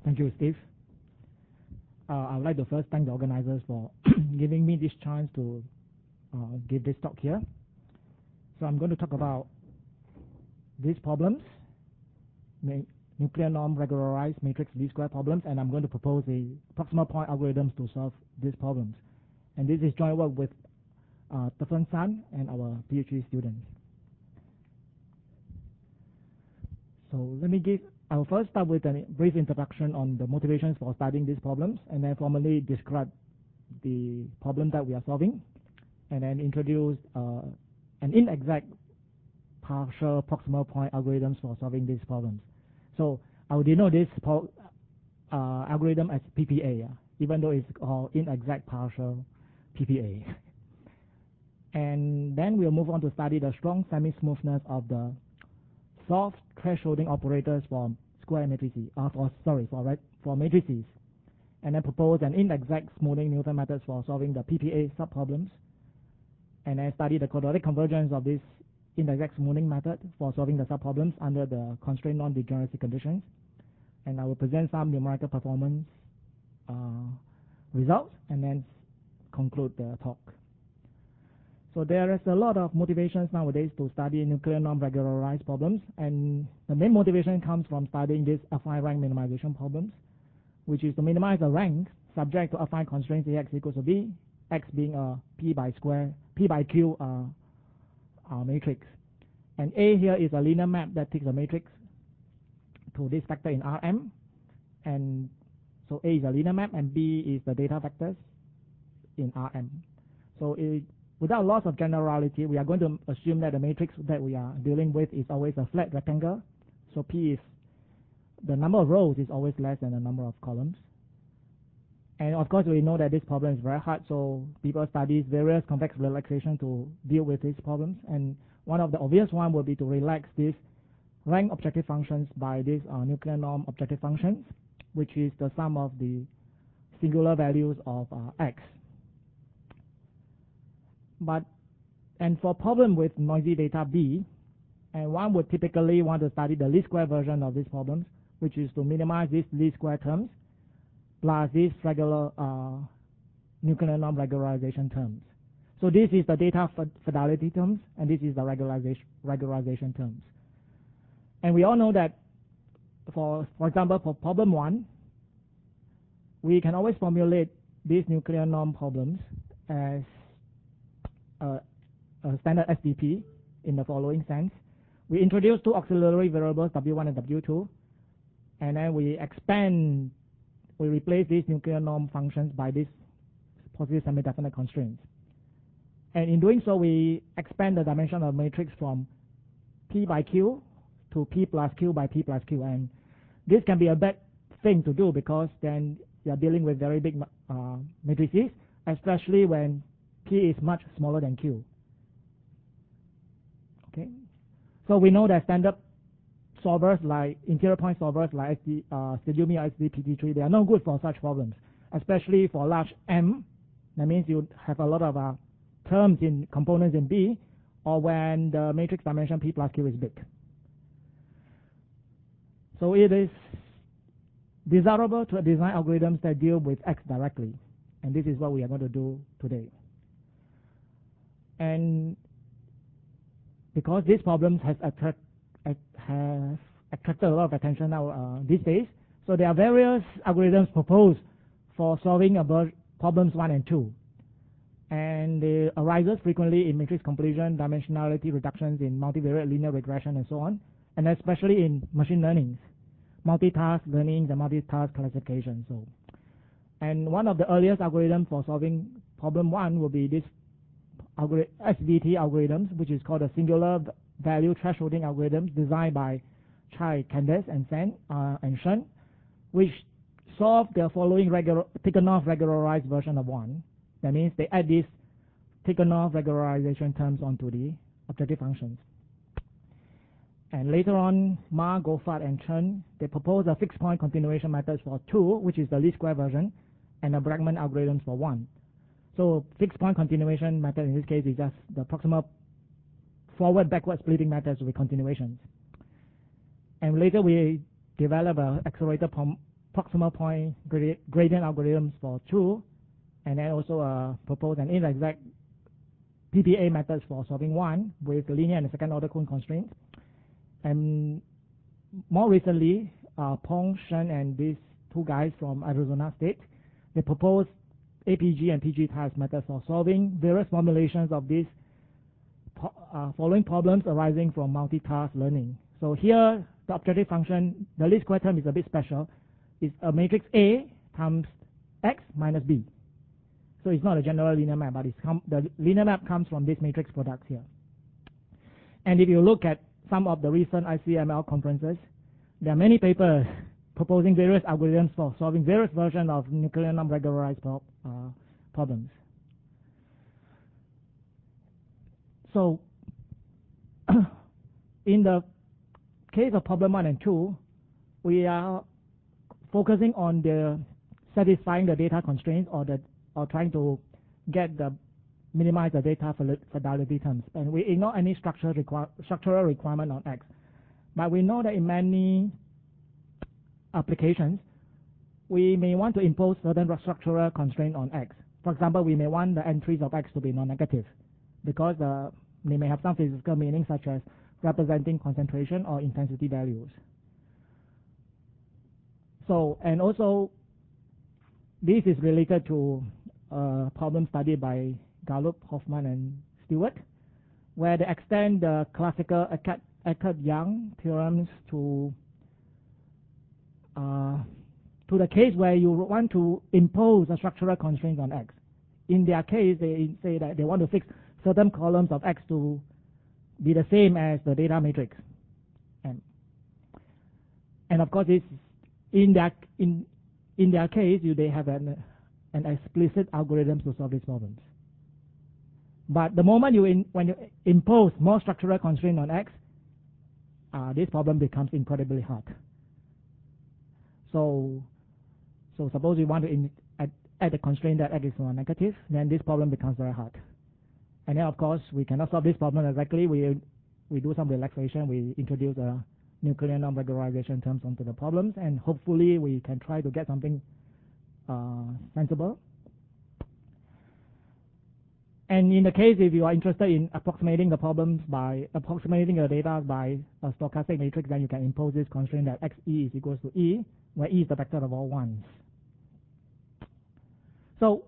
Thank you, Steve. I would like to first thank the organizers for giving me this chance to give this talk here. So I'm going to talk about these problems, nuclear norm regularized matrix least square problems, and I'm going to propose the proximal point algorithms to solve these problems. And this is joint work with Tefeng San and our PhD students. So I'll first start with a brief introduction on the motivations for studying these problems, and then formally describe the problem that we are solving, and then introduce an inexact partial proximal point algorithms for solving these problems. So I will denote this algorithm as PPA, even though it's called inexact partial PPA. And then we'll move on to study the strong semi-smoothness of the soft thresholding operators for square matrices, for matrices, and then propose an inexact smoothing Newton methods for solving the PPA subproblems, and then study the quadratic convergence of this inexact smoothing method for solving the subproblems under the constraint non-degeneracy conditions. And I will present some numerical performance results and then conclude the talk. So there is a lot of motivations nowadays to study nuclear norm regularized problems, and the main motivation comes from studying these affine rank minimization problems, which is to minimize the rank subject to affine constraints Ax equals to B, X being a P by Q matrix. And A here is a linear map that takes a matrix to this vector in Rm, and so A is a linear map and B is the data vectors in Rm. So without loss of generality, we are going to assume that the matrix that we are dealing with is always a flat rectangle. So P is the number of rows is always less than the number of columns. And of course, we know that this problem is very hard, so people study various convex relaxation to deal with these problems. And one of the obvious one will be to relax these rank objective functions by these nuclear norm objective functions, which is the sum of the singular values of X. And for problem with noisy data B, and one would typically want to study the least square version of these problems, which is to minimize these least square terms plus these regular nuclear norm regularization terms. So this is the data fidelity terms, and this is the regularization terms. And we all know that, for example, for problem 1, we can always formulate these nuclear norm problems as a standard SDP in the following sense. We introduce two auxiliary variables, W1 and W2, and then we replace these nuclear norm functions by these positive semi-definite constraints. And in doing so, we expand the dimension of matrix from P by Q to P plus Q by P plus Q. And this can be a bad thing to do, because then you are dealing with very big matrices, especially when P is much smaller than Q. Okay, so we know that standard solvers like interior point solvers like STUMI or SDPT3, they are no good for such problems, especially for large M. That means you have a lot of terms in components in B, or when the matrix dimension P plus Q is big. So it is desirable to design algorithms that deal with X directly, and this is what we are going to do today. And because these problems have attracted a lot of attention now these days, so there are various algorithms proposed for solving problems 1 and 2. And they arises frequently in matrix completion, dimensionality reductions in multivariate linear regression, and so on, and especially in machine learning, multitask learning and multitask classification. So, and one of the earliest algorithms for solving problem 1 will be this SVT algorithms, which is called a singular value thresholding algorithms, designed by Chai, Candace, and Shen, which solve the following Tikhonov regularized version of 1. That means they add these Tikhonov regularization terms onto the objective functions. And later on, Ma, Goffard, and Chen, they propose a fixed point continuation methods for 2, which is the least square version, and a Bregman algorithms for 1. So fixed point continuation method in this case is just the proximal forward-backward splitting methods with continuations. And later we develop an accelerator proximal point gradient algorithms for true, and then also propose an inexact PPA methods for solving one with the linear and the second order Kuhn constraints. And more recently, Peng, Shen, and these two guys from Arizona State, they proposed APG and PG task methods for solving various formulations of these following problems arising from multitask learning. So here, the objective function, the least square term is a bit special. It's a matrix A times X minus B. So it's not a general linear map, but the linear map comes from this matrix product here. And if you look at some of the recent ICML conferences, there are many papers proposing various algorithms for solving various versions of nuclear non-regularized problems. So in the case of problem 1 and 2, we are focusing on the satisfying the data constraints or trying to minimize the data fidelity terms, and we ignore any structural requirement on X. But we know that in many applications, we may want to impose certain structural constraint on X. For example, we may want the entries of X to be non-negative because they may have some physical meaning, such as representing concentration or intensity values. So, and also, this is related to a problem studied by Gallup, Hoffman, and Stewart, where they extend the classical Eckert-Young theorems to the case where you want to impose a structural constraint on X. In their case, they say that they want to fix certain columns of X to be the same as the data matrix. And of course, it's in their case, they have an explicit algorithm to solve these problems. But the moment when you impose more structural constraint on X, this problem becomes incredibly hard. So suppose you want to add a constraint that X is non-negative, then this problem becomes very hard. And then of course we cannot solve this problem exactly. We do some relaxation. We introduce a nuclear non-regularization terms onto the problems, and hopefully we can try to get something sensible. And in the case, if you are interested in approximating the problems by approximating the data by a stochastic matrix, then you can impose this constraint that XE is equals to E, where E is the vector of all ones. So,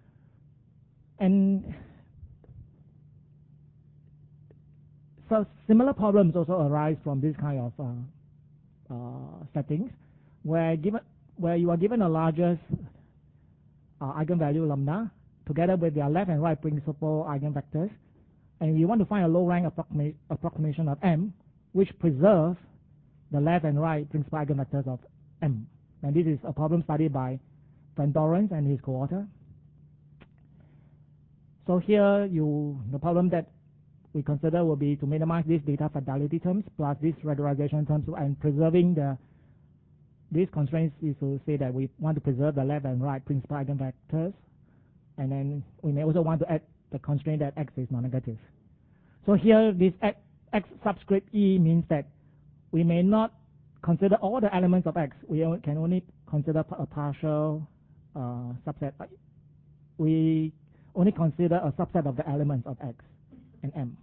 so similar problems also arise from this kind of settings, where you are given a largest eigenvalue lambda together with their left and right principal eigenvectors, and you want to find a low rank approximation of M, which preserves the left and right principal eigenvectors of M. And this is a problem studied by Van Dorens and his co-author. So here the problem that we consider will be to minimize these data fidelity terms plus these regularization terms, and preserving these constraints is to say that we want to preserve the left and right principal eigenvectors, and then we may also want to add the constraint that X is non-negative. So here this X subscript E means that we may not consider all the elements of X. We can only consider a partial subset. We only consider a subset of the elements of X and M.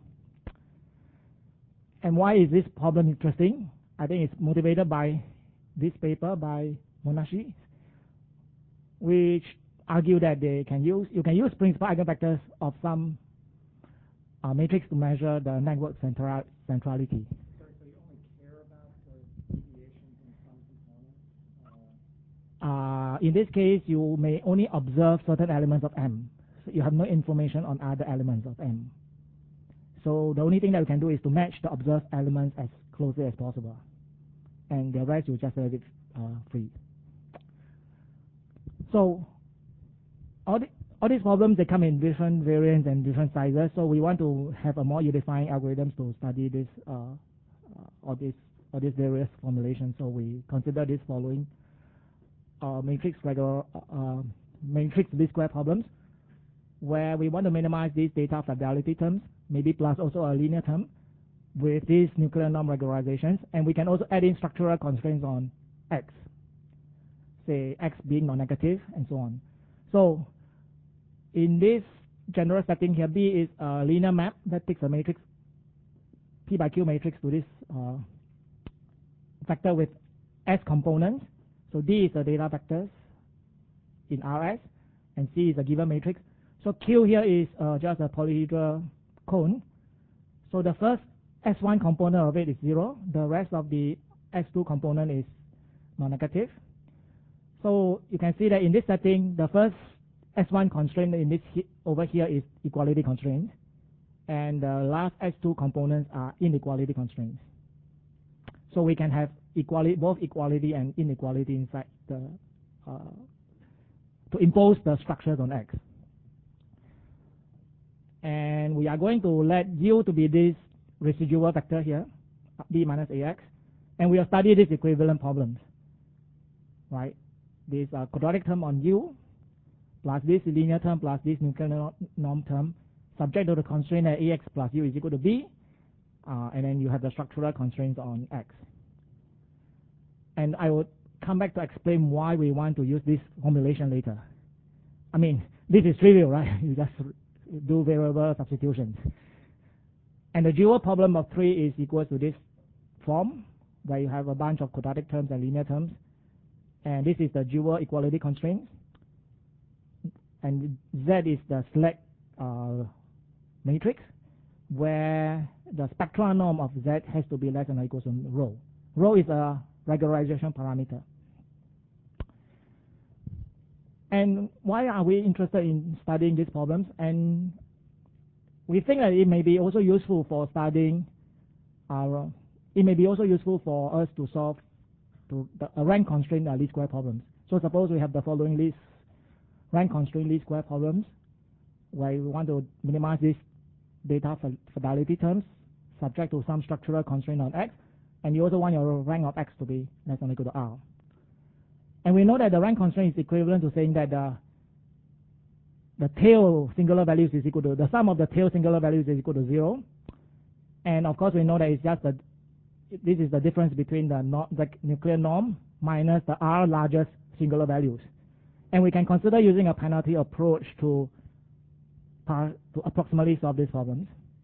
And why is this problem interesting? I think it's motivated by this paper by Monashi, which argue that you can use principal eigenvectors of some matrix to measure the network centrality. So you only care about the deviations in some components? In this case, you may only observe certain elements of M. So you have no information on other elements of M. So the only thing that you can do is to match the observed elements as closely as possible, and the rest you just let it free. So all these problems, they come in different variants and different sizes. So we want to have a more unifying algorithms to study this all these various formulations. So we consider this following matrix least square problems, where we want to minimize these data fidelity terms, maybe plus also a linear term with these nuclear norm regularizations, and we can also add in structural constraints on X. say x being non-negative, and so on. So in this general setting here, B is a linear map that takes a matrix, P by Q matrix, to this vector with S components. So D is the data vectors in RS, and C is a given matrix. So Q here is just a polyhedral cone. So the first S1 component of it is 0. The rest of the S2 component is non-negative. So you can see that in this setting, the first S1 constraint in this over here is equality constraint, and the last S2 components are inequality constraints. So we can have equality, both equality and inequality inside the to impose the structures on X. And we are going to let U to be this residual vector here, B minus AX, and we will study these equivalent problems, right? This quadratic term on U plus this linear term plus this nuclear norm term, subject to the constraint that AX plus U is equal to B, and then you have the structural constraints on X. And I would come back to explain why we want to use this formulation later. I mean, this is trivial, right? You just do variable substitutions. And the dual problem of 3 is equal to this form, where you have a bunch of quadratic terms and linear terms. And this is the dual equality constraint. And Z is the select matrix, where the spectral norm of Z has to be less than or equal to rho. Rho is a regularization parameter. And why are we interested in studying these problems? And we think that it may be also useful for studying it may be also useful for us to solve a rank constraint least square problems. So suppose we have the following rank constraint least square problems, where we want to minimize these data fidelity terms subject to some structural constraint on X, and you also want your rank of X to be less than or equal to R. And we know that the rank constraint is equivalent to saying that the tail singular values is equal to, the sum of the tail singular values is equal to 0. And of course we know that it's just this is the difference between the nuclear norm minus the R largest singular values. And we can consider using a penalty approach to approximately solve these problems.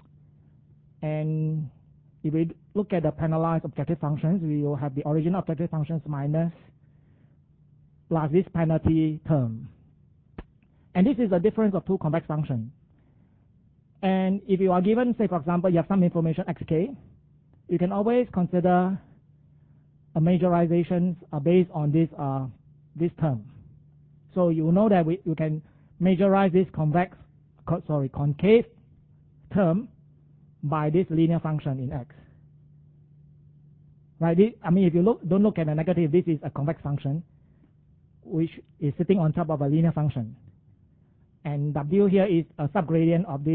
And if we look at the penalized objective functions, we will have the original objective functions minus plus this penalty term. And this is the difference of two convex functions. And if you are given, say for example, you have some information xk, you can always consider a majorization based on this term. So you know that you can majorize this concave term by this linear function in X. Right? I mean, if you don't look at the negative, this is a convex function which is sitting on top of a linear function. And W here is a subgradient of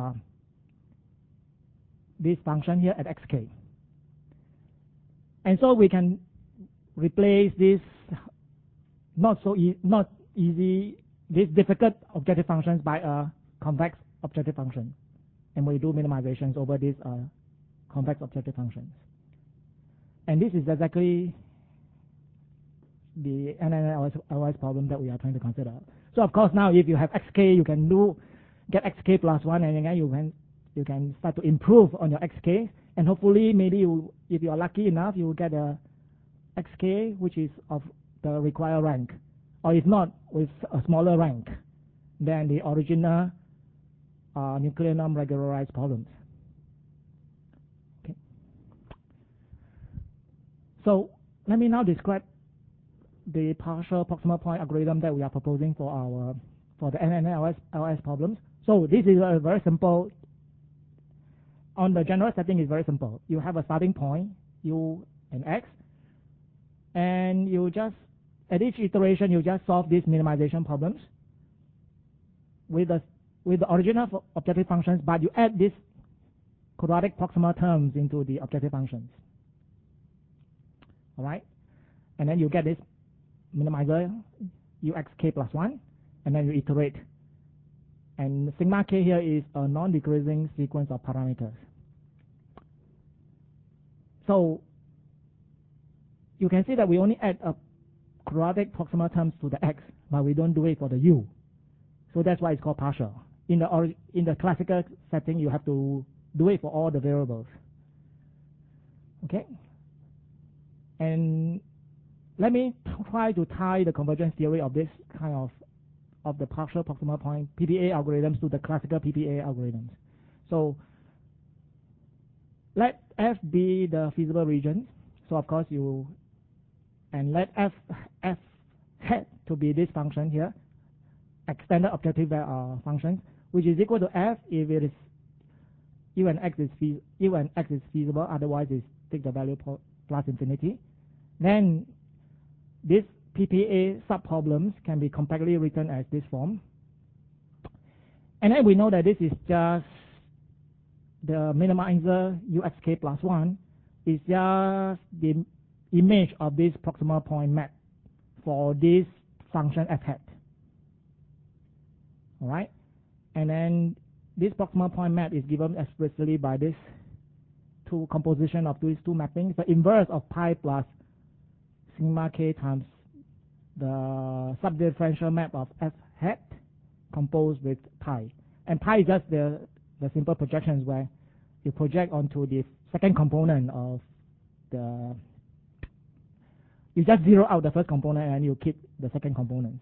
this function here at xk. And so we can replace this not easy, these difficult objective functions by a convex objective function. And we do minimizations over these convex objective functions. And this is exactly the NNLS problem that we are trying to consider. So of course now if you have xk, you can get xk plus 1, and again you can start to improve on your xk, and hopefully maybe if you are lucky enough, you will get a xk which is of the required rank, or if not, with a smaller rank than the original nuclear norm regularized problems. Okay. So let me now describe the partial proximal point algorithm that we are proposing for the NNLS problems. So this is a very simple. On the general setting is very simple. You have a starting point, U and X, and you just at each iteration you just solve these minimization problems with the original objective functions, but you add these quadratic proximal terms into the objective functions. All right, and then you get this minimizer uxk plus 1, and then you iterate. And sigma k here is a non-decreasing sequence of parameters. So you can see that we only add a quadratic proximal terms to the x, but we don't do it for the u. So that's why it's called partial. In the classical setting, you have to do it for all the variables. Okay? And let me try to tie the convergence theory of this kind of the partial proximal point PPA algorithms to the classical PPA algorithms. So let F be the feasible region. So of course and let F hat to be this function here, extended objective function, which is equal to F if it is U and X is feasible, otherwise it's take the value plus infinity. Then this PPA subproblems can be compactly written as this form. And then we know that this is just the minimizer uxk plus 1 is just the image of this proximal point map for this function f hat. All right? And then this proximal point map is given explicitly by this two composition of these two mappings, the inverse of pi plus sigma k times the subdifferential map of f hat composed with pi. And pi is just the simple projections where you project onto the second component of the, you just zero out the first component and you keep the second component.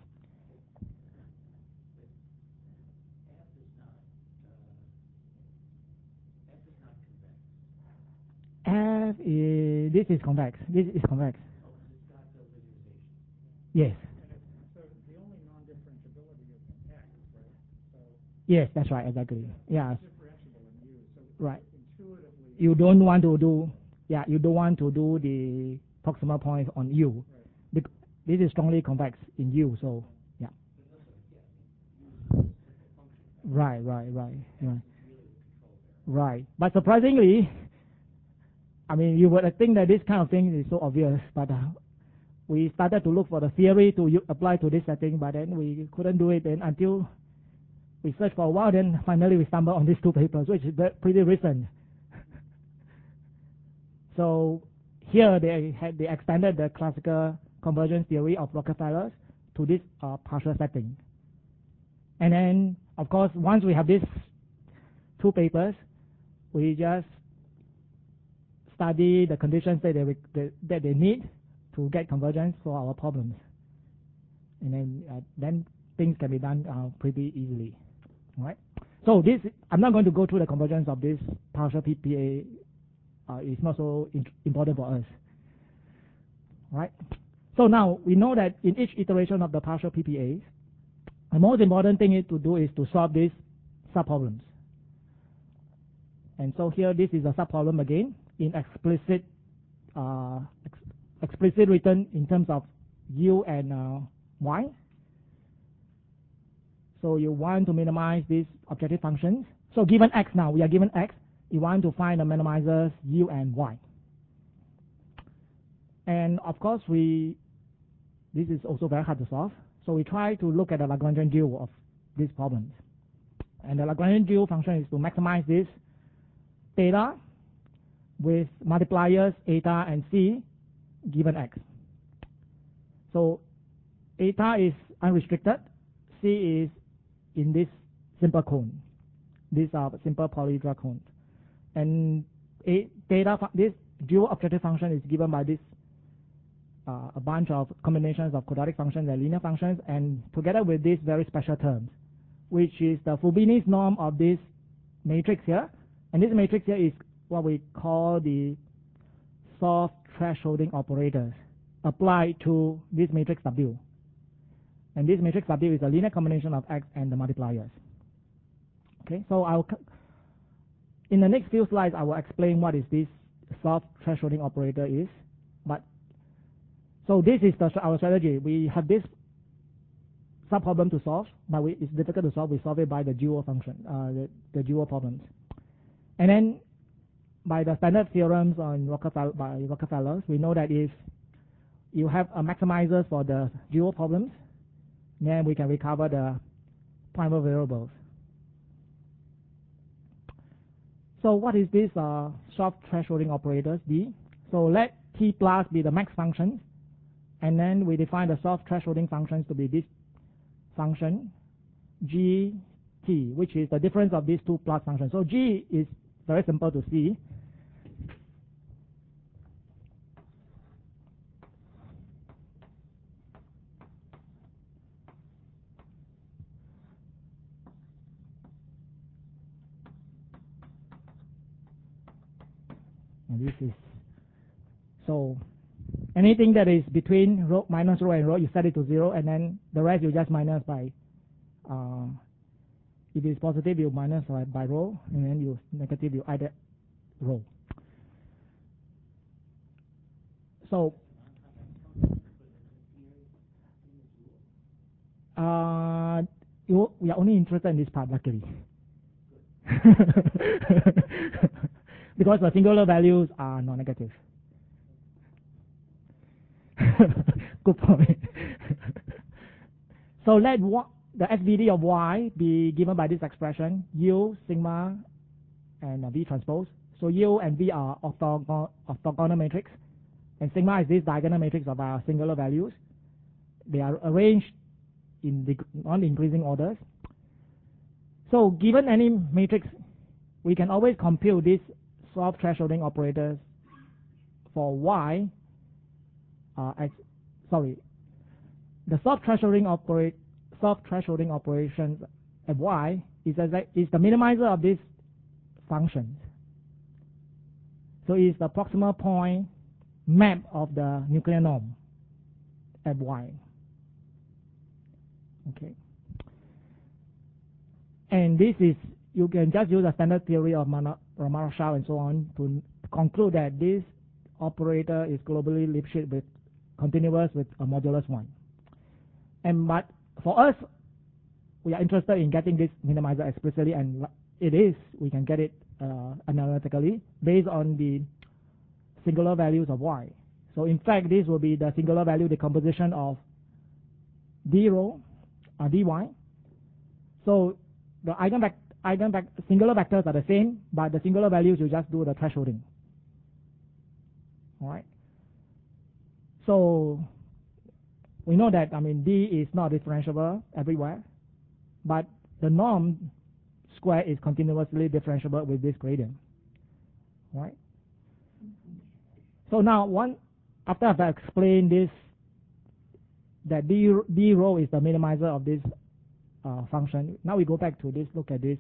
F is, this is convex. This is convex. Oh, it's got the linearization. Yes. So the only non-differentiability is in X, right? So yes, that's right, exactly. Yeah. It's differentiable in U. So right. Intuitively, you don't want to do, you don't want to do the proximal point on U. Right. This is strongly convex in U, so yeah. Right. Right. But surprisingly, I mean, you would think that this kind of thing is so obvious, but we started to look for the theory to apply to this setting, but then we couldn't do it. And until we searched for a while, then finally we stumbled on these two papers, which is pretty recent. So here they extended the classical convergence theory of Rockefeller to this partial setting. And then, of course, once we have these two papers, we just study the conditions that they need to get convergence for our problems. And then things can be done pretty easily. All right. So I'm not going to go through the convergence of this partial PPA. It's not so important for us. All right. So now we know that in each iteration of the partial PPAs, the most important thing to do is to solve these subproblems. And so here this is a subproblem again in explicit written in terms of u and y. So you want to minimize these objective functions. So given x now, we are given x. You want to find the minimizers u and y. And of course, this is also very hard to solve. So we try to look at the Lagrangian dual of these problems. And the Lagrangian dual function is to maximize this theta with multipliers eta and c given x. So eta is unrestricted, c is in this simple cone. These are simple polyhedral cones. And theta, this dual objective function is given by this a bunch of combinations of quadratic functions and linear functions, and together with these very special terms, which is the Fubini's norm of this matrix here. And this matrix here is what we call the soft thresholding operators applied to this matrix W. And this matrix W is a linear combination of X and the multipliers. Okay, so in the next few slides, I will explain what is this soft thresholding operator is. But so this is our strategy. We have this subproblem to solve, but it's difficult to solve. We solve it by the dual function, the dual problems. And then by the standard theorems on Rockefeller, we know that if you have a maximizer for the dual problems, then we can recover the primal variables. So what is this soft thresholding operators D? So let T plus be the max function, And then we define the soft thresholding functions to be this function, gt, which is the difference of these two plot functions. So g is very simple to see. And this is, so anything that is between rho, minus rho and rho, you set it to 0, and then the rest you just minus by, if it's positive, you minus by rho, and then you negative, you add rho. So, we are only interested in this part, luckily. Because the singular values are non-negative. Good point. So let the SVD of Y be given by this expression, U, sigma, and V transpose. So U and V are orthogonal matrix, and sigma is this diagonal matrix of our singular values. They are arranged in the non-increasing orders. So given any matrix, we can always compute these soft thresholding operators for Y. The soft thresholding operations at Y is the minimizer of these functions. So it's the proximal point map of the nuclear norm at Y. Okay. And this is, you can just use a standard theory of Marshall and so on to conclude that this operator is globally Lipschitz with continuous with a modulus 1. But for us, we are interested in getting this minimizer explicitly, and it is, we can get it analytically based on the singular values of Y. So in fact, this will be the singular value decomposition of dy. So the singular vectors are the same, but the singular values you just do the thresholding. All right. So we know that, D is not differentiable everywhere, but the norm square is continuously differentiable with this gradient. All right. So now after I've explained this, that d rho is the minimizer of this function. Now we go back to this, look at these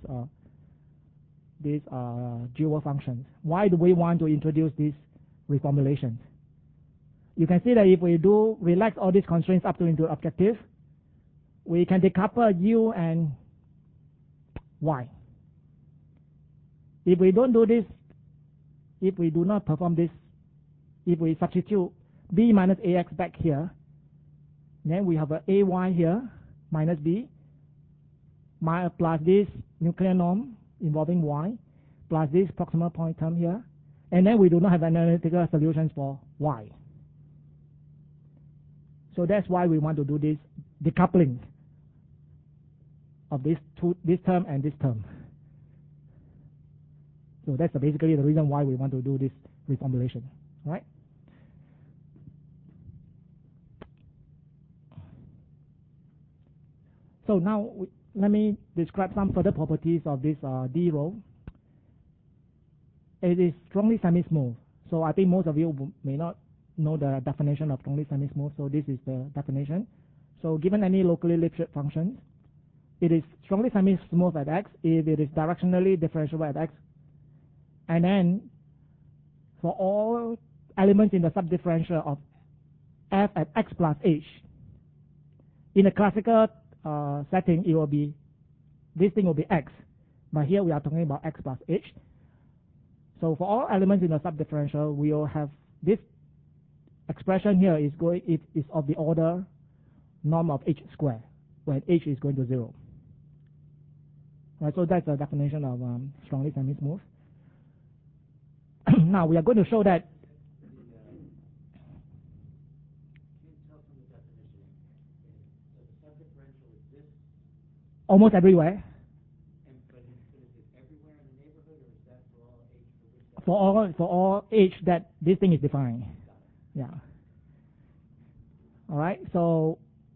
dual functions. Why do we want to introduce these reformulations? You can see that if we do relax all these constraints up to into objective, we can decouple U and Y. If we don't do this, if we do not perform this, if we substitute B minus AX back here, then we have a AY here minus B plus this nuclear norm involving Y plus this proximal point term here, and then we do not have analytical solutions for Y. So that's why we want to do this decoupling of this term and this term. So that's basically the reason why we want to do this reformulation, right? So now let me describe some further properties of this D rho. It is strongly semi-smooth. So I think most of you may not know the definition of strongly semi-smooth. So this is the definition. So given any locally Lipschitz functions, it is strongly semi-smooth at x if it is directionally differentiable at x. And then for all elements in the subdifferential of f at x plus h, in a classical setting, it will be, this thing will be x, but here we are talking about x plus h. So for all elements in the subdifferential, we will have this expression here is of the order norm of h squared, when h is going to 0. Right, so that's the definition of strongly semi-smooth. Now we are going to show that. Almost everywhere. But is it everywhere in the neighborhood, or is that for all H? For all H that this thing is defined. Yeah. All right, so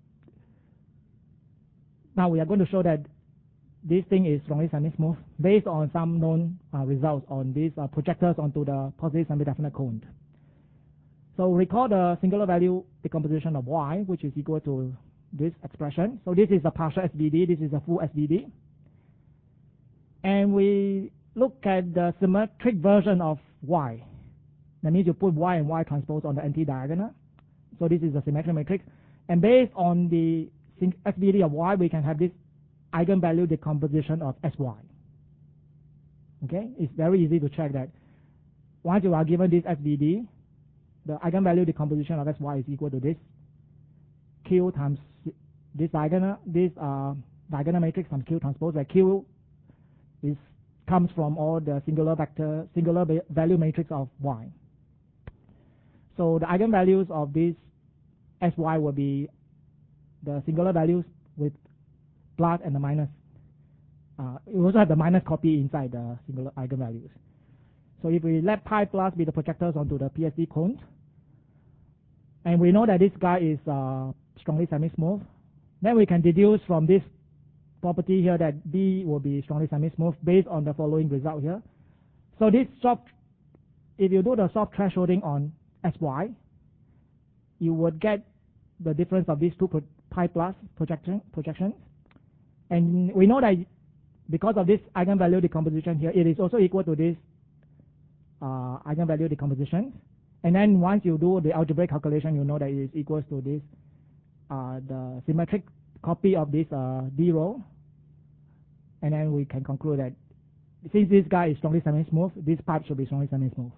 now we are going to show that this thing is strongly semi-smooth based on some known results on these projectors onto the positive semi-definite cone. So recall the singular value decomposition of y, which is equal to this expression. So this is a partial SVD, this is a full SVD. And we look at the symmetric version of y. That means you put y and y transpose on the anti-diagonal. So this is a symmetric matrix. And based on the SVD of y, we can have this eigenvalue decomposition of Sy. Okay, it's very easy to check that. Once you are given this SVD, the eigenvalue decomposition of Sy is equal to this Q times this diagonal matrix times Q transpose, where Q comes from all the singular value matrix of y. So the eigenvalues of this Sy will be the singular values with plus and the minus. We also have the minus copy inside the singular eigenvalues. So if we let pi plus be the projectors onto the PSD cone, and we know that this guy is strongly semi-smooth, then we can deduce from this property here that B will be strongly semi-smooth based on the following result here. So this if you do the soft thresholding on Sy, you would get the difference of these two pi plus projections. And we know that because of this eigenvalue decomposition here, it is also equal to this eigenvalue decomposition. And then once you do the algebraic calculation, you know that it is equals to this the symmetric copy of this D row. And then we can conclude that since this guy is strongly semi-smooth, this pipe should be strongly semi-smooth.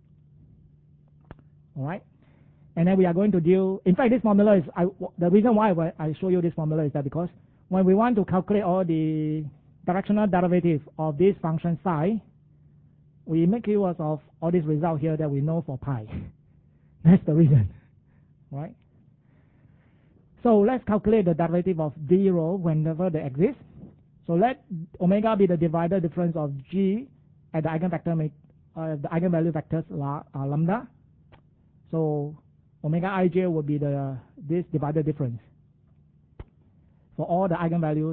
All right. And then we are going to deal. In fact, this formula is the reason why I show you this formula is that because when we want to calculate all the directional derivative of this function psi, we make use of all these results here that we know for pi. That's the reason, right? So let's calculate the derivative of D rho whenever they exist. So let omega be the divided difference of G at the eigenvector, the eigenvalue vectors lambda. So omega ij will be this divided difference for all the eigenvalues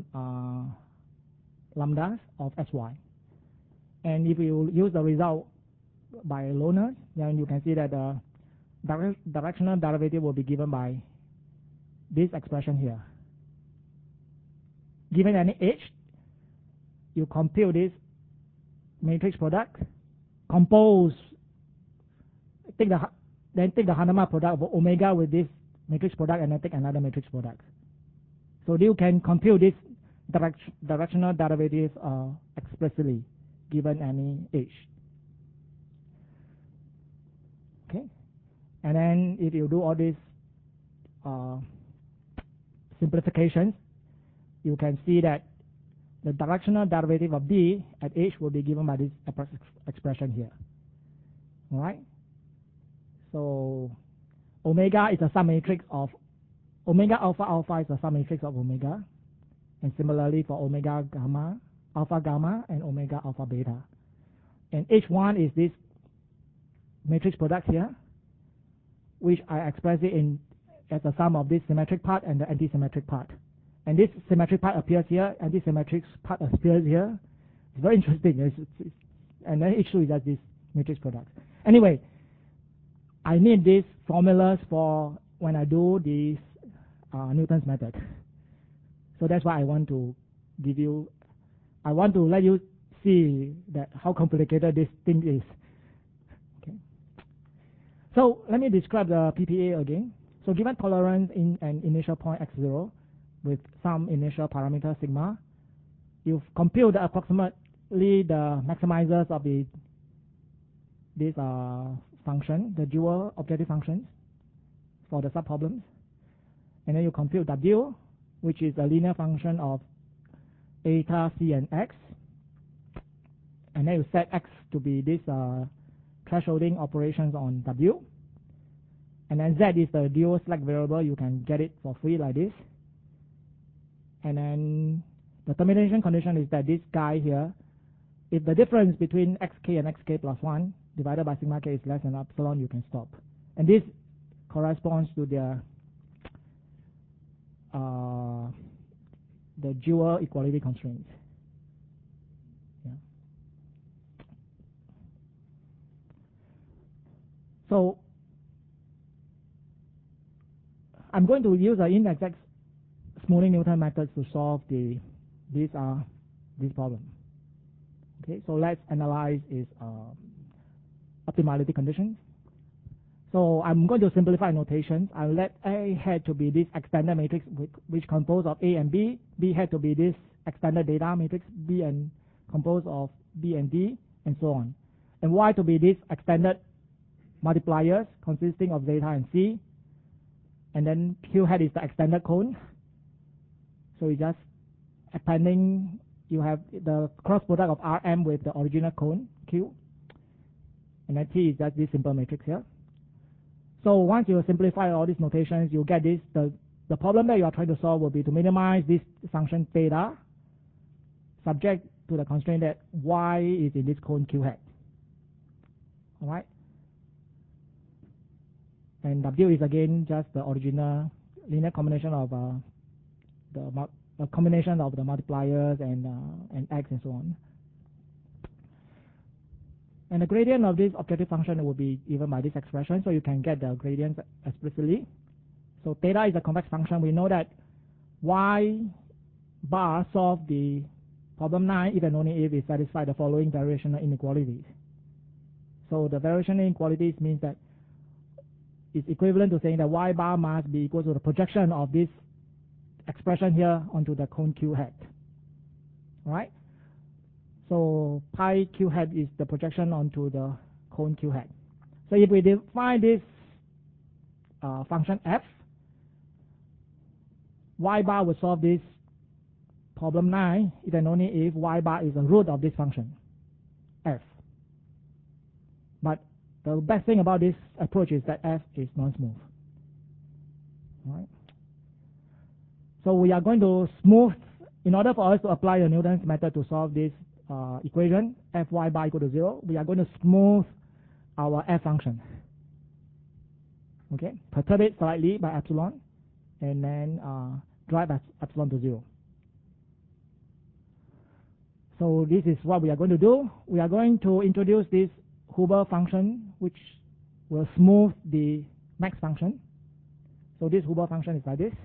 lambdas of Sy. And if you use the result by Lohner, then you can see that the directional derivative will be given by this expression here. Given any h, you compute this matrix product, compose, then take the Hadamard product of omega with this matrix product, and then take another matrix product. So you can compute this directional derivative explicitly given any h. Okay, and then if you do all these simplifications, you can see that the directional derivative of D at h will be given by this expression here. All right. So omega is a submatrix of omega alpha alpha is a submatrix of omega, and similarly for omega gamma, alpha gamma, and omega alpha beta. And H1 is this matrix product here, which I express it in as a sum of this symmetric part and the anti-symmetric part. And this symmetric part appears here, anti-symmetric part appears here. It's very interesting. And then H2 is just this matrix product. Anyway, I need these formulas for when I do this Newton's method. So that's why I want to give you, I want to let you see that how complicated this thing is. Okay. So let me describe the PPA again. So given tolerance in an initial point x0 with some initial parameter sigma, you compute approximately the maximizers of this function, the dual objective functions for the subproblems, and then you compute W, which is a linear function of eta, c, and x, and then you set x to be this thresholding operations on W, and then z is the dual slack variable. You can get it for free like this, and then the termination condition is that this guy here, if the difference between xk and xk plus 1 divided by sigma k is less than epsilon, you can stop. And this corresponds to the the dual equality constraints. Yeah. So I'm going to use the inexact smoothing Newton methods to solve this problem. Okay, so let's analyze its optimality conditions. So I'm going to simplify notations. I'll let A hat to be this extended matrix which composed of A and B. B hat to be this extended data matrix B and composed of B and D, and so on. And Y to be this extended multipliers consisting of zeta and C. And then Q hat is the extended cone. So you just appending, you have the cross product of Rm with the original cone Q. And then T is just this simple matrix here. So once you simplify all these notations, you get this. The problem that you are trying to solve will be to minimize this function theta subject to the constraint that Y is in this cone Q hat. All right. And W is again just the original linear combination of the combination of the multipliers and X and so on. And the gradient of this objective function will be given by this expression, so you can get the gradient explicitly. So theta is a convex function. We know that Y bar solves the problem 9 if and only if it satisfies the following variational inequalities. So the variational inequalities means that it's equivalent to saying that Y bar must be equal to the projection of this expression here onto the cone Q hat. All right? So pi Q hat is the projection onto the cone Q hat. So if we define this function f, Y bar will solve this problem 9 if and only if Y bar is the root of this function f. But the best thing about this approach is that f is non-smooth. All right. So we are going to smooth, in order for us to apply the Newton's method to solve this equation, Fy bar equal to 0, we are going to smooth our f function. Okay, perturb it slightly by epsilon, and then drive epsilon to 0. So this is what we are going to do. We are going to introduce this Huber function, which will smooth the max function. So this Huber function is like this.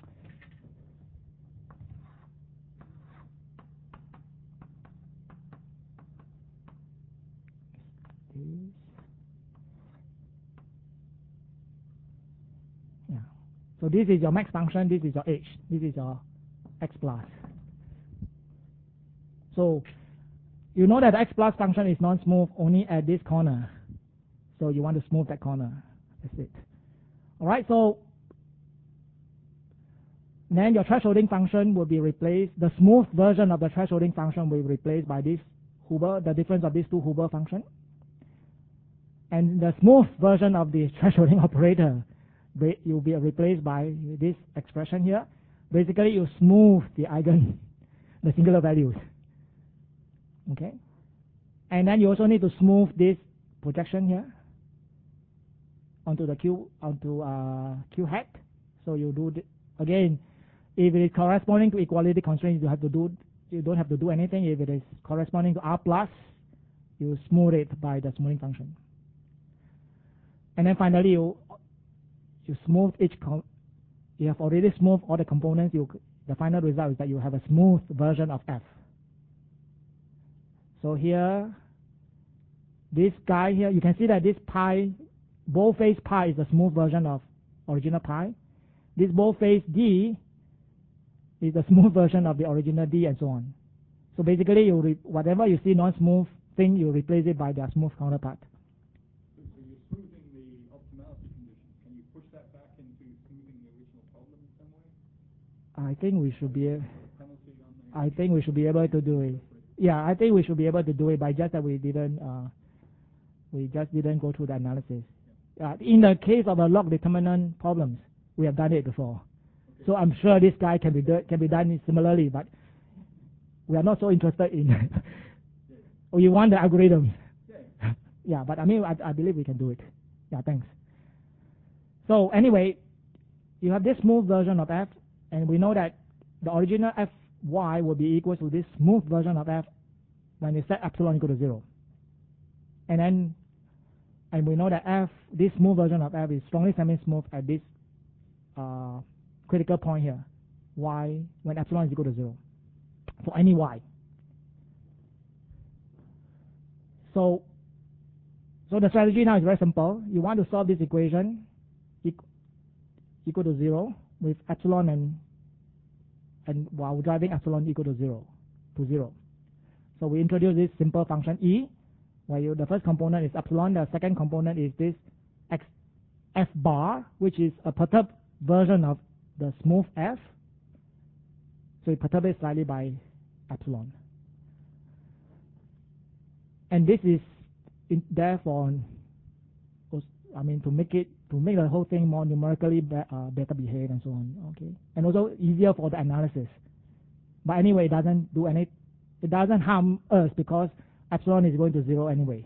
Yeah. So this is your max function, this is your h, this is your x plus. So you know that the x plus function is non-smooth only at this corner. So you want to smooth that corner. That's it. All right, so then your thresholding function will be replaced. The smooth version of the thresholding function will be replaced by this Huber, the difference of these two Huber functions. And the smooth version of the thresholding operator will be replaced by this expression here. Basically, you smooth the the singular values. Okay, and then you also need to smooth this projection here onto the Q hat. So you do again. If it is corresponding to equality constraints, you don't have to do anything. If it is corresponding to R plus, you smooth it by the smoothing function. And then finally, you smooth each. You have already smoothed all the components. The final result is that you have a smooth version of f. So here, this guy here, you can see that this pi, bold-face pi is the smooth version of original pi. This bold-face d is the smooth version of the original d, and so on. So basically, whatever you see non-smooth thing, you replace it by their smooth counterpart. So you're smoothing the optimality condition. Can you push that back into smoothing the original problem in some way? I think we should be. Penalty on the I think we should be able to do it. Yeah, I think we should be able to do it, by just that we just didn't go through the analysis. In the case of the log determinant problems, we have done it before. Okay. So I'm sure this guy can be done similarly, but we are not so interested in. Or you want the algorithm? Yeah. Yeah, but I mean, I believe we can do it. Yeah, thanks. So anyway, you have this smooth version of f, and we know that the original f y will be equal to this smooth version of f when you set epsilon equal to 0. And we know that f, this smooth version of f is strongly semi-smooth at this critical point here, y, when epsilon is equal to 0, for any y. So the strategy now is very simple. You want to solve this equation equal to 0 with epsilon and while driving epsilon equal to 0. So we introduce this simple function e, where the first component is epsilon, the second component is this f bar, which is a perturbed version of the smooth f. So we perturb it slightly by epsilon. And this is therefore, I mean, to make the whole thing more numerically better behave and so on. Okay, and also easier for the analysis. But anyway, it doesn't harm us because epsilon is going to 0 anyway.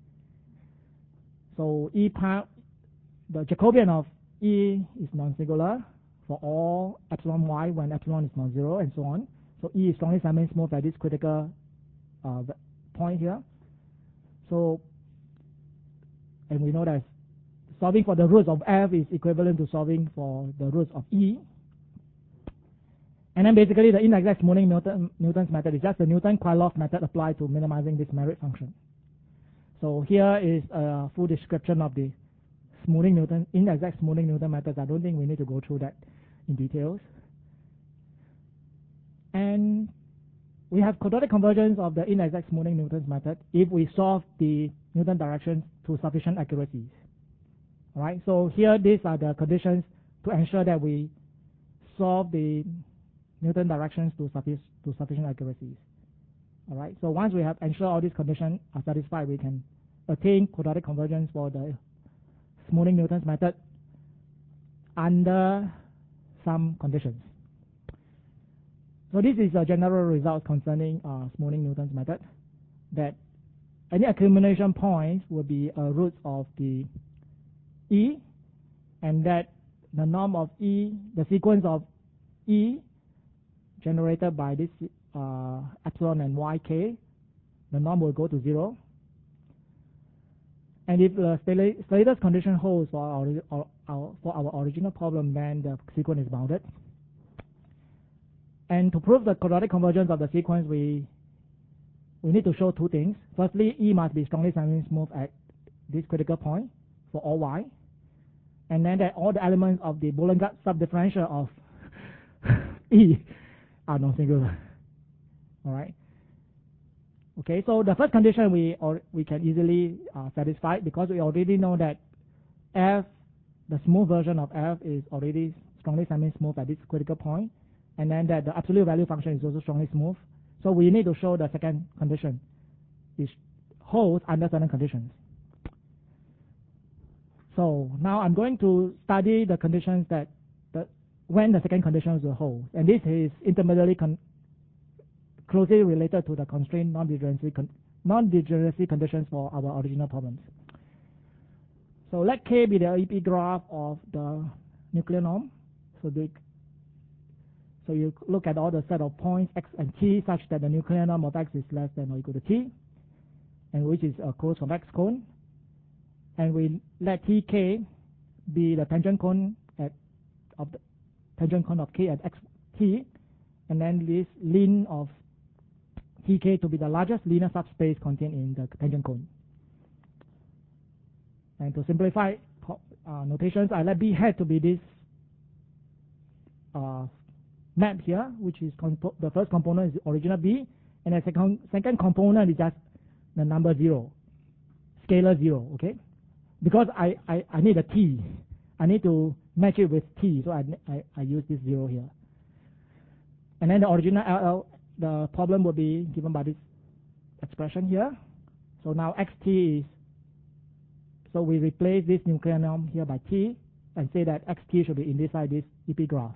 So the Jacobian of E is non-singular for all epsilon y when epsilon is non-zero and so on. So E is strongly semi-smooth at this critical point here. So, and we know that solving for the roots of f is equivalent to solving for the roots of E. And then basically the inexact smoothing Newton's method is just the Newton-Krylov method applied to minimizing this merit function. So here is a full description of the inexact smoothing Newton methods. I don't think we need to go through that in details. And we have quadratic convergence of the inexact smoothing Newton's method if we solve the Newton directions to sufficient accuracies. All right. So here these are the conditions to ensure that we solve the Newton directions to sufficient accuracies. All right. So once we have ensured all these conditions are satisfied, we can attain quadratic convergence for the smoothing Newton's method under some conditions. So this is a general result concerning smoothing Newton's method, that any accumulation points will be a root of the E, and that the norm of E, the sequence of E generated by this epsilon and yk, the norm will go to 0. And if the Slater's condition holds for our original problem, then the sequence is bounded. And to prove the quadratic convergence of the sequence, we need to show two things. Firstly, E must be strongly semi-smooth at this critical point for all y, and then that all the elements of the Boulenger subdifferential of E are non-singular. All right. Okay. So the first condition we can easily satisfy, because we already know that f, the smooth version of f, is already strongly semi-smooth at this critical point, and then that the absolute value function is also strongly smooth. So we need to show the second condition, which holds under certain conditions. So now I'm going to study the conditions that when the second condition will hold, and this is intermediately closely related to the constraint non-degeneracy conditions for our original problems. So let K be the EP graph of the nuclear norm. So you look at all the set of points x and t such that the nuclear norm of x is less than or equal to t, and which is a closed convex cone. And we let Tk be the tangent cone of the tangent cone of K at xt, and then this ln of Tk to be the largest linear subspace contained in the tangent cone. And to simplify notations, I let B hat to be this map here, which is the first component is original B, and the second component is just the number 0, scalar 0, okay? Because I need a T. I need to match it with T, so I use this 0 here. And then the original LL, the problem will be given by this expression here. So now xt is, so we replace this nuclear norm here by T and say that xt should be inside this EP graph.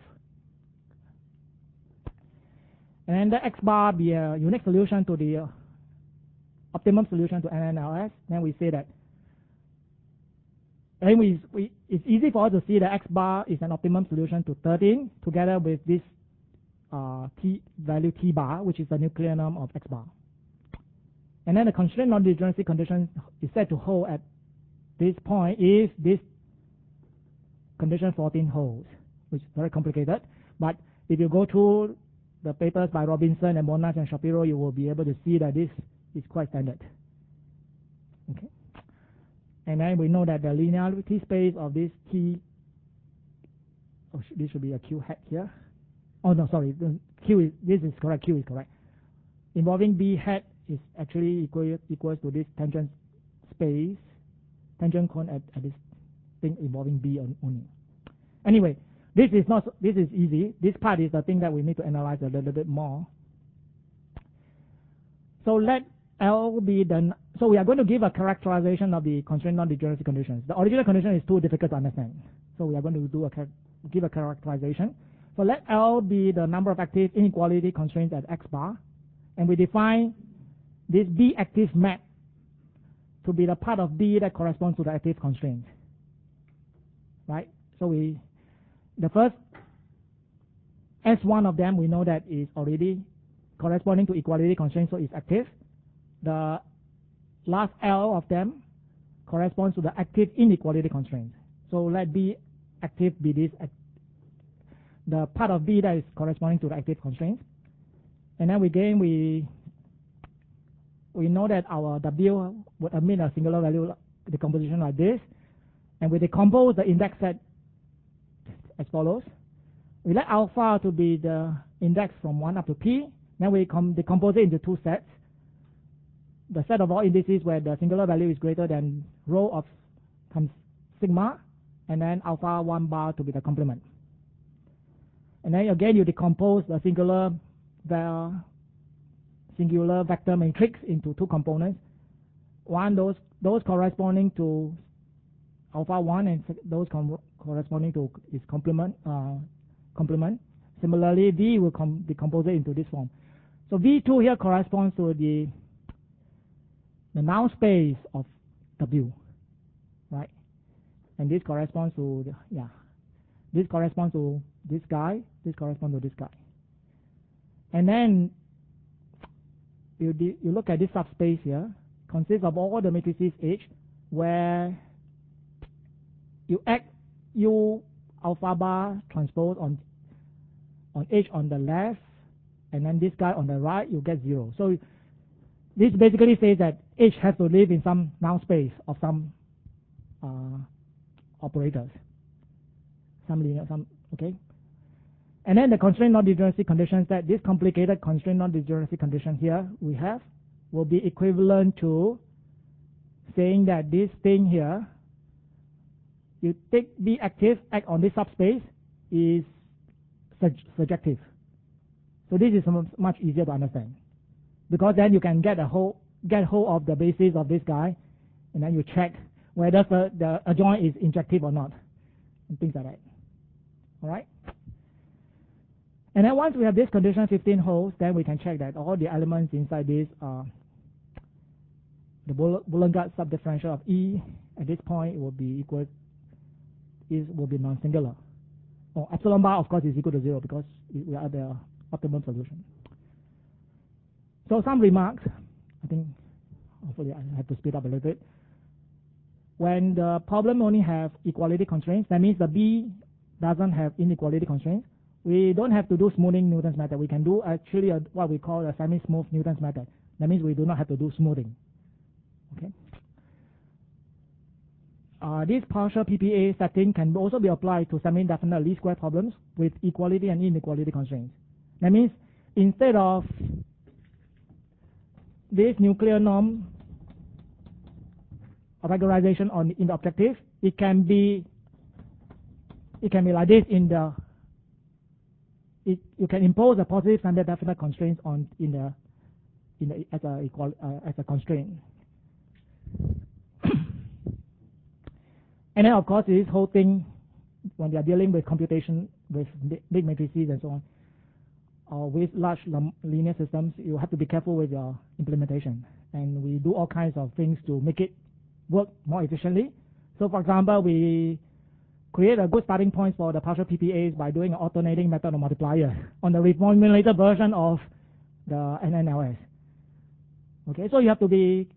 And the x bar be a unique solution to the optimum solution to NNLS. Then we say that, and it's easy for us to see that x bar is an optimum solution to 13 together with this value T bar, which is the nuclear norm of X bar. And then the constraint non-degeneracy condition is said to hold at this point if this condition 14 holds, which is very complicated. But if you go through the papers by Robinson and Monash and Shapiro, you will be able to see that this is quite standard. Okay. And then we know that the linearity space of this T, this should be a Q hat here. Oh no, sorry, this is correct, Q is correct. Involving B hat is actually equals to this tangent space, tangent cone at this thing involving B only. Anyway, this is easy. This part is the thing that we need to analyze a little bit more. So let L be the, so we are going to give a characterization of the constraint non-degeneracy conditions. The original condition is too difficult to understand. So we are going to give a characterization. So let L be the number of active inequality constraints at X bar. And we define this B active map to be the part of B that corresponds to the active constraint. Right? So the first S1 of them, we know that is already corresponding to equality constraint, so it's active. The last L of them corresponds to the active inequality constraint. So let B active be this, the part of B that is corresponding to the active constraint. And then again, we know that our W would admit a singular value decomposition like this. And we decompose the index set as follows. We let alpha to be the index from 1 up to P. Then we decompose it into two sets. The set of all indices where the singular value is greater than rho of times sigma, and then alpha 1 bar to be the complement. And then again, you decompose the singular vector matrix into two components. One, those corresponding to alpha 1, and those corresponding to its complement. Similarly, V will decompose it into this form. So V2 here corresponds to the null space of W, right? And this corresponds to this corresponds to this guy. This corresponds to this guy. And then you look at this subspace here, consists of all the matrices H, where you add U alpha bar transpose on H on the left, and then this guy on the right, you get 0. So this basically says that H has to live in some null space of some operators, some linear, okay. And then the constraint non-degeneracy conditions, that this complicated constraint non-degeneracy condition here we have will be equivalent to saying that this thing here, you take B active, act on this subspace, is surjective. So this is much easier to understand, because then you can get hold of the basis of this guy, and then you check whether the adjoint is injective or not, and things like that. All right. And then once we have this condition 15 holds, then we can check that all the elements inside this the Boulenger subdifferential of E at this point will be will be non-singular. Oh, epsilon bar of course is equal to 0 because we are the optimum solution. So some remarks. I think hopefully I have to speed up a little bit. When the problem only have equality constraints, that means the B doesn't have inequality constraints. We don't have to do smoothing Newton's method. We can do actually what we call a semi-smooth Newton's method. That means we do not have to do smoothing. Okay. This partial PPA setting can also be applied to semi-definite least square problems with equality and inequality constraints. That means instead of this nuclear norm of regularization in the objective, it can be like this in the. You can impose a positive standard definite constraints as a constraint. And then of course this whole thing, when they are dealing with computation with big matrices and so on, or with large linear systems, you have to be careful with your implementation. And we do all kinds of things to make it work more efficiently. So for example, we create a good starting point for the partial PPAs by doing an alternating method of multiplier on the reformulated version of the NNLS. Okay, so you have to be,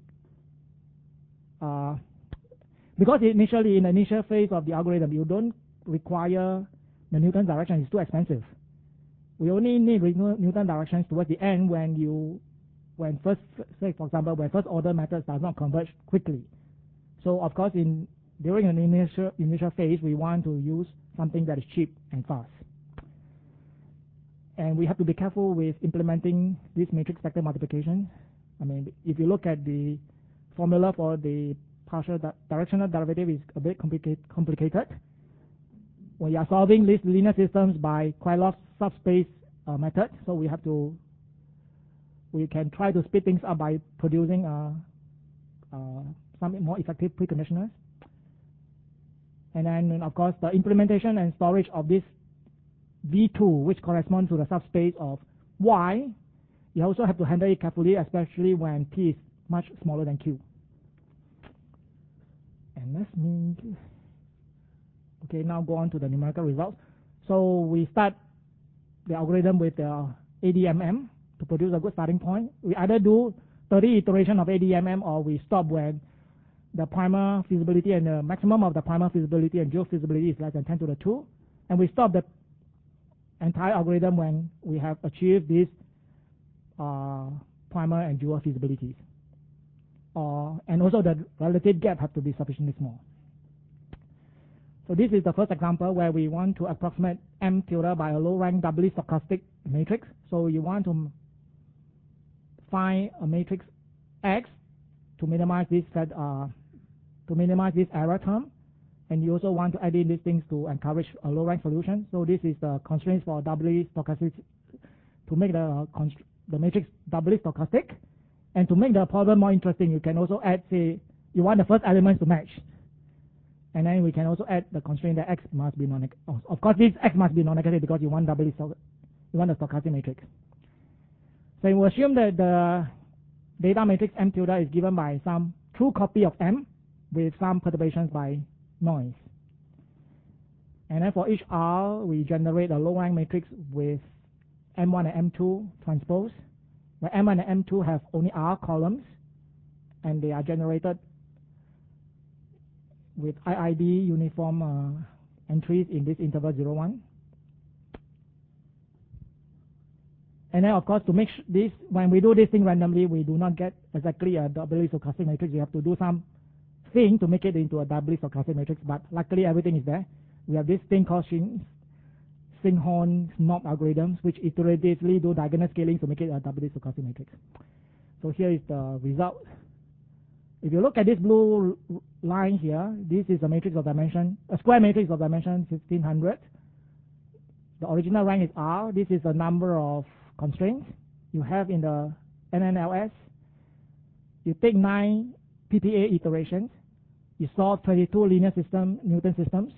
because initially in the initial phase of the algorithm, you don't require the Newton direction, it's too expensive. We only need Newton directions towards the end when first, say for example, when first order methods does not converge quickly. So of course, during an initial phase, we want to use something that is cheap and fast. And we have to be careful with implementing this matrix vector multiplication. I mean, if you look at the formula for the partial directional derivative, is a bit complicated. When you are solving these linear systems by Krylov subspace method, so we can try to speed things up by producing some more effective preconditioners. And then, of course, the implementation and storage of this V2, which corresponds to the subspace of Y, you also have to handle it carefully, especially when P is much smaller than Q. And okay, now go on to the numerical results. So we start the algorithm with the ADMM to produce a good starting point. We either do 30 iterations of ADMM or we stop when the primer feasibility and the maximum of the primer feasibility and dual feasibility is less than 10 to the 2. And we stop the entire algorithm when we have achieved these primer and dual feasibilities. And also the relative gap have to be sufficiently small. So this is the first example where we want to approximate M tilde by a low rank doubly stochastic matrix. So you want to find a matrix X to minimize this error term, and you also want to add in these things to encourage a low rank solution. So this is the constraints for doubly stochastic to make the matrix doubly stochastic. And to make the problem more interesting, you can also add, say, you want the first elements to match. And then we can also add the constraint that X must be non-negative. Of course, this X must be non-negative because you want the stochastic matrix. So we assume that the data matrix M tilde is given by some true copy of M with some perturbations by noise. And then for each R, we generate a low rank matrix with M1 and M2 transpose, where M1 and M2 have only R columns, and they are generated with IID uniform entries in this interval 0, 1. And then, of course, to make this, when we do this thing randomly, we do not get exactly a doubly stochastic matrix. We have to do some thing to make it into a doubly stochastic matrix, but luckily everything is there. We have this thing called Singhorn-Snob algorithms, which iteratively do diagonal scaling to make it a doubly stochastic matrix. So here is the result. If you look at this blue line here, this is a matrix of dimension, a square matrix of dimension 1500. The original rank is R. This is the number of constraints you have in the NNLS. You take 9 PPA iterations. You solve 22 linear Newton systems.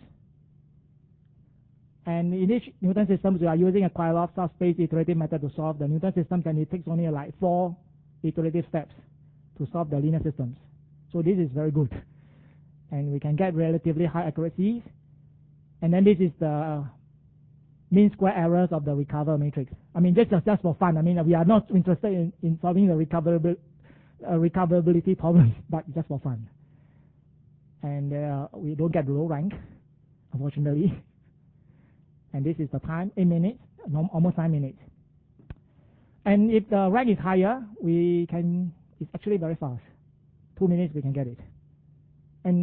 And in each Newton systems, we are using a Krylov subspace iterative method to solve the Newton systems, and it takes only like 4 iterative steps to solve the linear systems. So this is very good. And we can get relatively high accuracies. And then this is the mean square errors of the recover matrix. I mean, just for fun. I mean, we are not interested in solving the recoverability problem, but just for fun. And we don't get low rank, unfortunately. And this is the time, 8 minutes, almost 9 minutes. And if the rank is higher, it's actually very fast. 2 minutes we can get it. And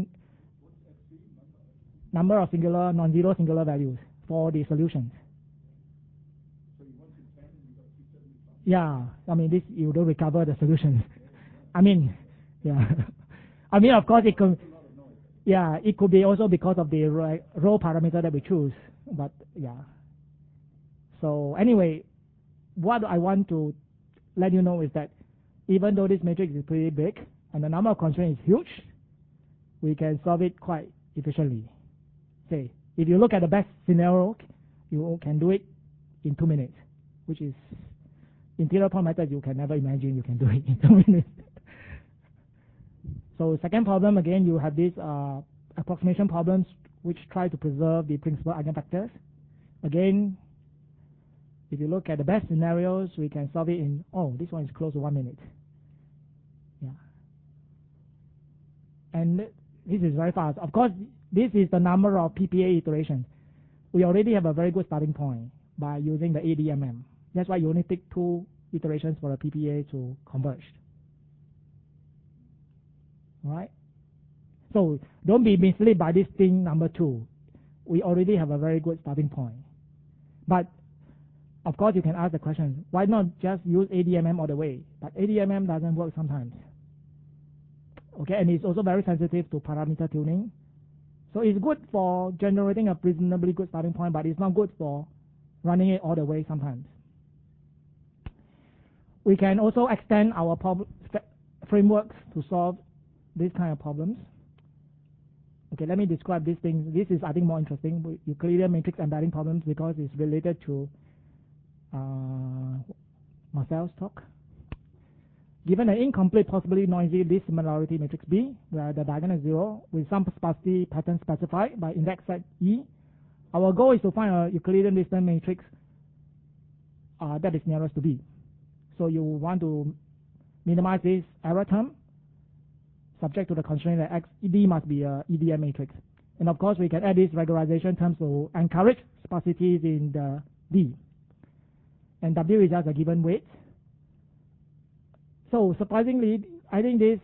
number of singular, non-zero singular values for the solutions. So you want to 10 and you got 275? Yeah, I mean, this, you don't recover the solutions. I mean, yeah. I mean, of course, it could, yeah, it could be also because of the row parameter that we choose, but yeah. So anyway, what I want to let you know is that even though this matrix is pretty big and the number of constraints is huge, we can solve it quite efficiently. Say, if you look at the best scenario, you can do it in 2 minutes, which is interior point method you can never imagine you can do it in 2 minutes. So second problem, again, you have these approximation problems which try to preserve the principal eigenvectors. Again, if you look at the best scenarios, we can solve it in, oh, this one is close to 1 minute. Yeah. And this is very fast. Of course, this is the number of PPA iterations. We already have a very good starting point by using the ADMM. That's why you only take 2 iterations for a PPA to converge. All right? So don't be misled by this thing number 2. We already have a very good starting point. But of course, you can ask the question, why not just use ADMM all the way? But ADMM doesn't work sometimes. Okay, and it's also very sensitive to parameter tuning. So it's good for generating a reasonably good starting point, but it's not good for running it all the way sometimes. We can also extend our frameworks to solve these kind of problems. Okay, let me describe these things. This is, I think, more interesting. Euclidean matrix embedding problems because it's related to Marcel's talk. Given an incomplete, possibly noisy dissimilarity matrix B, where the diagonal is 0, with some sparsity pattern specified by index set E, our goal is to find a Euclidean distance matrix that is nearest to B. So you want to minimize this error term, subject to the constraint that D must be a EDM matrix. And of course, we can add these regularization terms to encourage sparsities in the D. And W is just a given weight. So surprisingly, I think this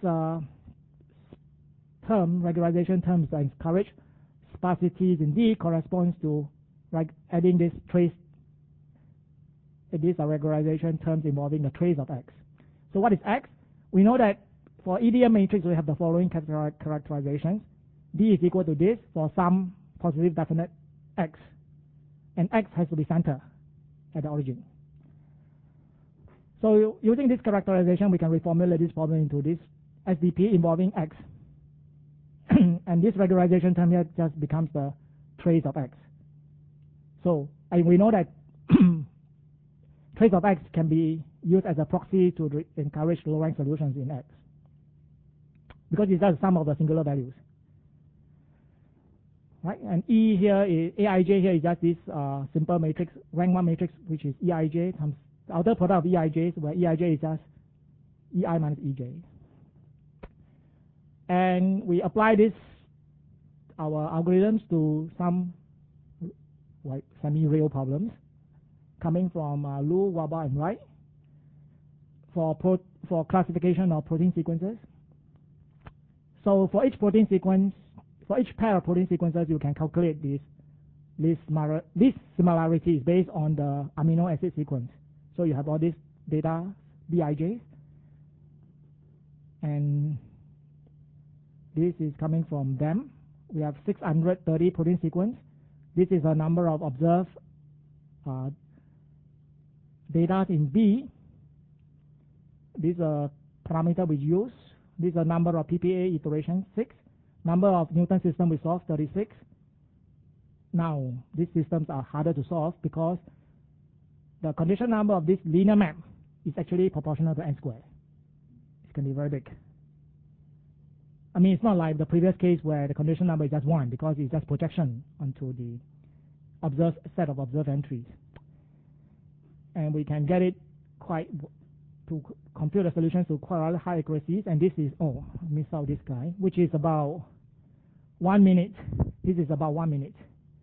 regularization terms that encourage sparsities in D corresponds to adding this trace. These are regularization terms involving the trace of X. So what is X? We know that for EDM matrix, we have the following characterizations. D is equal to this for some positive definite X. And X has to be center at the origin. So using this characterization, we can reformulate this problem into this SDP involving X. And this regularization term here just becomes the trace of X. So we know that trace of X can be used as a proxy to encourage low-rank solutions in X, because it's just the sum of the singular values. Right? And E here is, Aij here is just this simple matrix, rank 1 matrix, which is Eij times the outer product of Eij's, where Eij is just Ei minus Ej. And we apply this, our algorithms, to some semi-real problems coming from Lu, Waba, and Wright for classification of protein sequences. So for each protein sequence, for each pair of protein sequences, you can calculate this similarity is based on the amino acid sequence. So you have all this data, Bij's, and this is coming from them. We have 630 protein sequence. This is a number of observed data in B. This is a parameter we use. This is a number of PPA iterations, 6. Number of Newton systems we solve, 36. Now, these systems are harder to solve because the condition number of this linear map is actually proportional to n squared. It can be very big. I mean, it's not like the previous case where the condition number is just 1 because it's just projection onto the observed set of observed entries. And we can get it to compute the solutions to quite high accuracies. And this is, miss out this guy, which is about 1 minute. This is about 1 minute.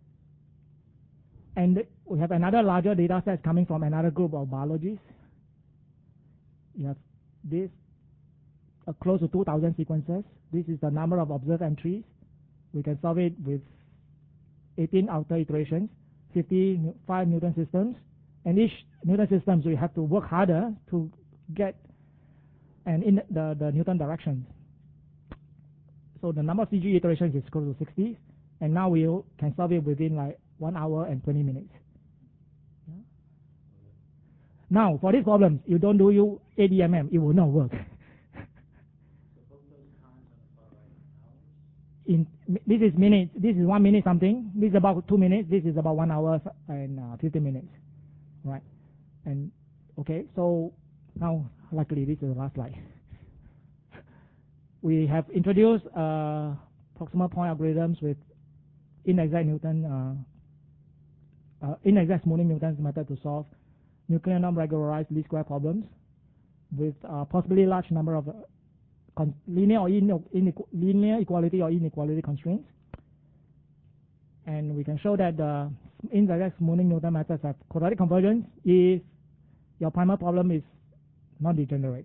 And we have another larger data set coming from another group of biologists. You have this, close to 2,000 sequences. This is the number of observed entries. We can solve it with 18 outer iterations, 55 Newton systems. And each Newton systems, we have to work harder to get in the Newton directions. So the number of CG iterations is close to 60. And now we can solve it within like 1 hour and 20 minutes. Yeah. Now, for this problem, you don't do ADMM, it will not work. This is minutes. This is 1 minute something. This is about 2 minutes. This is about 1 hour and 15 minutes. Right. And okay, so now luckily this is the last slide. We have introduced proximal point algorithms with inexact smoothing Newton's method to solve nuclear non-regularized least square problems with possibly large number of linear equality or inequality constraints. And we can show that the indirect smoothing Newton methods have quadratic convergence if your primal problem is non-degenerate.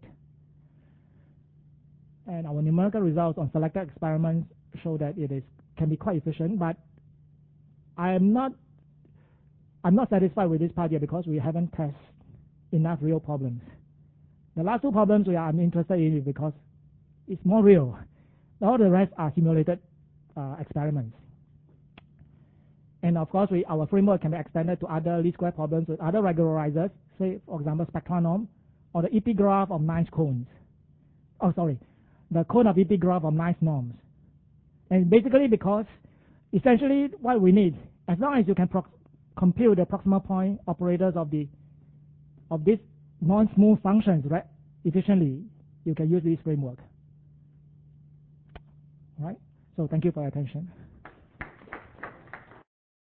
And our numerical results on selected experiments show that it can be quite efficient, but I'm not satisfied with this part yet because we haven't tested enough real problems. The last two problems I'm interested in because it's more real. All the rest are simulated experiments. And of course, our framework can be extended to other least square problems with other regularizers, say, for example, spectral norm, or the epigraph of nice cones. Oh, sorry, the cone of epigraph of nice norms. And basically because essentially what we need, as long as you can compute the proximal point operators of these non-smooth functions efficiently, you can use this framework. All right? So thank you for your attention.